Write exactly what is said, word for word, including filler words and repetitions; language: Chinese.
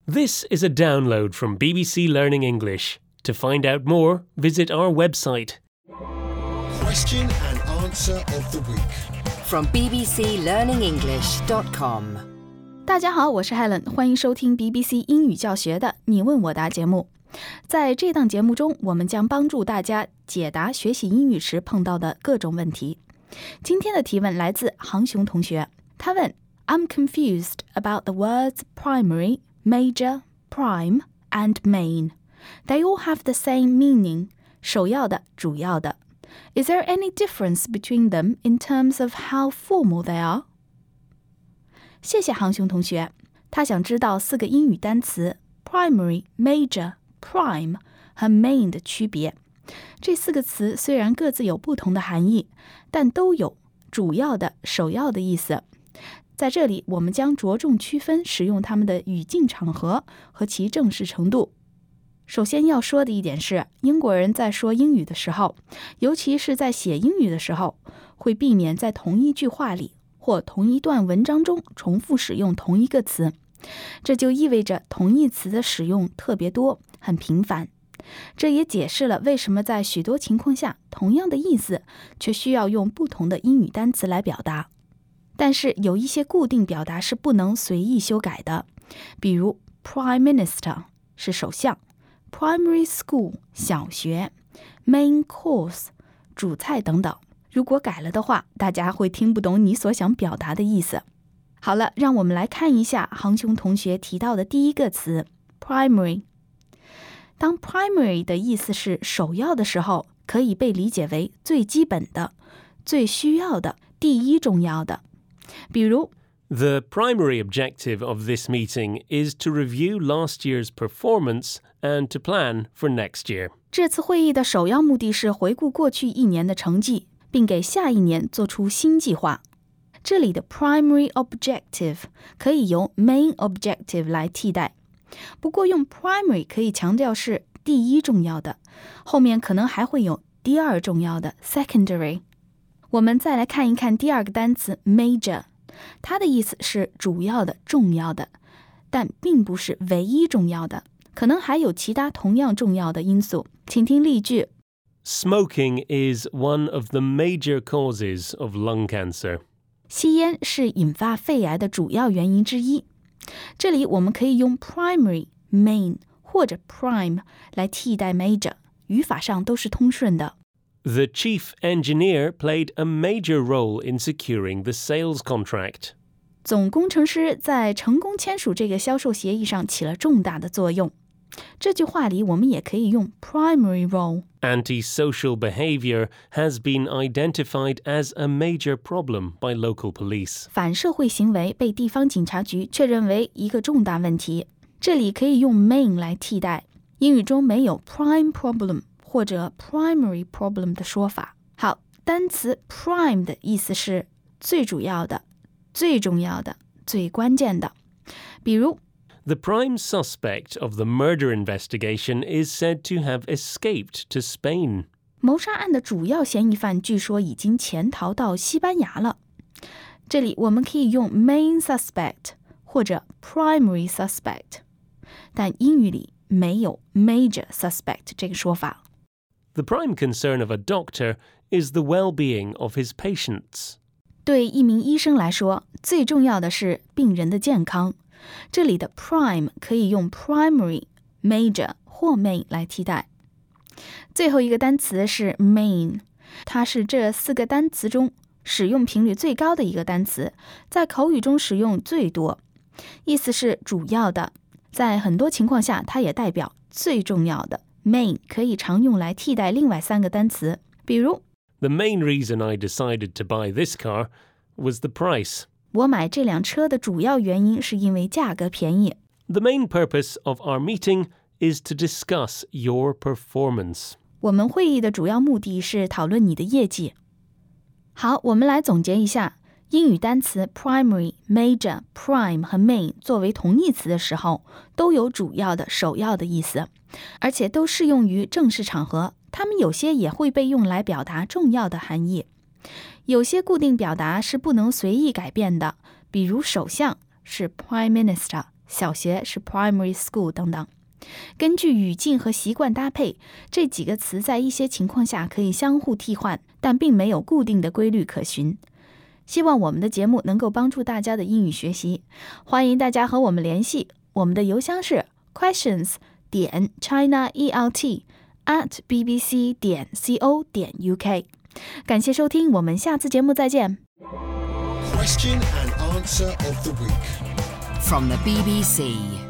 This is a download from B B C Learning English. To find out more, visit our website. Question and answer of the week. From b b c learning english dot com. 大家好，我是 Helen， 欢迎收听 B B C 英语教学的你问我答节目。在这档节目中，我们将帮助大家解答学习英语时碰到的各种问题。今天的提问来自航雄同学，他问 I'm confused about the words primary, major, prime, and main. They all have the same meaning. 首要的、主要的。Is there any difference between them in terms of how formal they are? 谢谢航雄同学，他想知道四个英语单词 primary, major, prime 和 main 的区别。这四个词虽然各自有不同的含义，但都有主要的、首要的意思。在这里，我们将着重区分使用它们的语境场合和其正式程度。首先要说的一点是，英国人在说英语的时候，尤其是在写英语的时候，会避免在同一句话里或同一段文章中重复使用同一个词，这就意味着同义词的使用特别多，很频繁。这也解释了为什么在许多情况下，同样的意思却需要用不同的英语单词来表达。但是有一些固定表达是不能随意修改的，比如 Prime Minister 是首相， Primary School 小学， Main Course 主菜等等。如果改了的话，大家会听不懂你所想表达的意思。好了，让我们来看一下航雄同学提到的第一个词 primary。 当 primary 的意思是首要的时候，可以被理解为最基本的、最需要的、第一重要的。比如 The primary objective of this meeting is to review last year's performance and to plan for next year. 这次会议的首要目的是回顾过去一年的成绩，并给下一年做出新计划。这里的 primary objective 可以由 main objective 来替代，不过用 primary 可以强调是第一重要的，后面可能还会有第二重要的 secondary。 我们再来看一看第二个单词 major， 它的意思是主要的、重要的，但并不是唯一重要的，可能还有其他同样重要的因素。请听例句 Smoking is one of the major causes of lung cancer. 吸烟是引发肺癌的主要原因之一。这里我们可以用 primary, main 或者 prime 来替代 major， 语法上都是通顺的。 The chief engineer played a major role in securing the sales contract. 总工程师在成功签署这个销售协议上起了重大的作用。这句话里我们也可以用 primary role. Antisocial behavior has been identified as a major problem by local police. 反社会行为被地方警察局确认为一个重大问题。这里可以用 main 来替代，英语中没有 prime problem 或者 primary problem 的说法。好，单词 prime 的意思是最主要的、最重要的、最关键的。比如 The prime suspect of the murder investigation is said to have escaped to Spain. 谋杀案的主要嫌疑犯据说已经潜逃到西班牙了。这里我们可以用 main suspect 或者 primary suspect， 但英语里没有 major suspect 这个说法。 The prime concern of a doctor is the well-being of his patients. 对一名医生来说，最重要的是病人的健康。这里的 prime 可以用 primary, major 或 main 来替代。最后一个单词是 main， 它是这四个单词中使用频率最高的一个单词，在口语中使用最多，意思是主要的。在很多情况下，它也代表最重要的。main 可以常用来替代另外三个单词，比如 The main reason I decided to buy this car was the price. 我买这辆车的主要原因是因为价格便宜。 The main purpose of our meeting is to discuss your performance. 我们会议的主要目的是讨论你的业绩。好，我们来总结一下，英语单词 primary, major, prime 和 main 作为同义词的时候，都有主要的、首要的意思，而且都适用于正式场合，它们有些也会被用来表达重要的含义。有些固定表达是不能随意改变的，比如首相是 Prime Minister， 小学是 primary school 等等。根据语境和习惯搭配，这几个词在一些情况下可以相互替换，但并没有固定的规律可循。希望我们的节目能够帮助大家的英语学习，欢迎大家和我们联系，我们的邮箱是 questions 点 china elt at bbc 点 co 点 uk。 感谢收听，我们下次节目再见。 Question and answer of the week From the B B C.